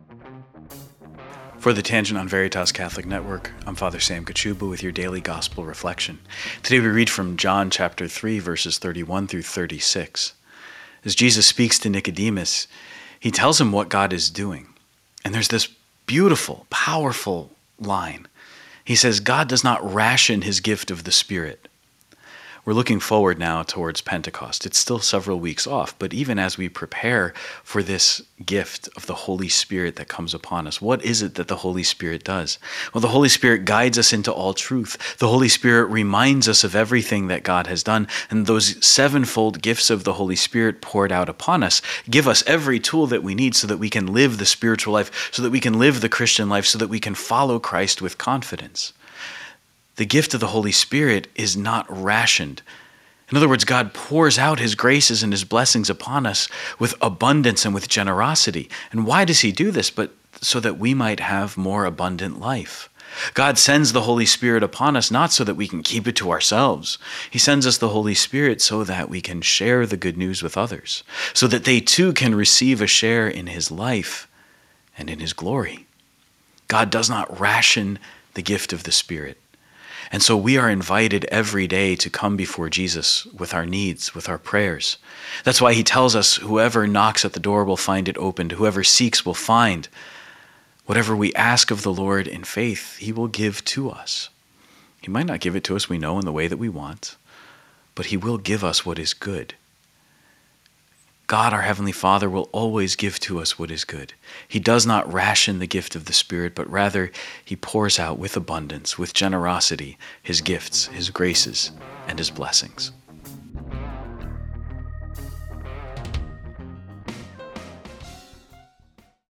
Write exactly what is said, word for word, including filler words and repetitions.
For the Tangent on Veritas Catholic Network, I'm Father Sam Kachuba with your daily gospel reflection. Today we read from John chapter three, verses thirty-one through thirty-six. As Jesus speaks to Nicodemus, he tells him what God is doing. And there's this beautiful, powerful line. He says, God does not ration his gift of the Spirit. We're looking forward now towards Pentecost. It's still several weeks off, but even as we prepare for this gift of the Holy Spirit that comes upon us, what is it that the Holy Spirit does? Well, the Holy Spirit guides us into all truth. The Holy Spirit reminds us of everything that God has done, and those sevenfold gifts of the Holy Spirit poured out upon us give us every tool that we need so that we can live the spiritual life, so that we can live the Christian life, so that we can follow Christ with confidence. The gift of the Holy Spirit is not rationed. In other words, God pours out his graces and his blessings upon us with abundance and with generosity. And why does he do this? But so that we might have more abundant life. God sends the Holy Spirit upon us not so that we can keep it to ourselves. He sends us the Holy Spirit so that we can share the good news with others, so that they too can receive a share in his life and in his glory. God does not ration the gift of the Spirit. And so we are invited every day to come before Jesus with our needs, with our prayers. That's why he tells us whoever knocks at the door will find it opened. Whoever seeks will find. Whatever we ask of the Lord in faith, he will give to us. He might not give it to us, we know, in the way that we want, but he will give us what is good. God, our Heavenly Father, will always give to us what is good. He does not ration the gift of the Spirit, but rather he pours out with abundance, with generosity, his gifts, his graces, and his blessings.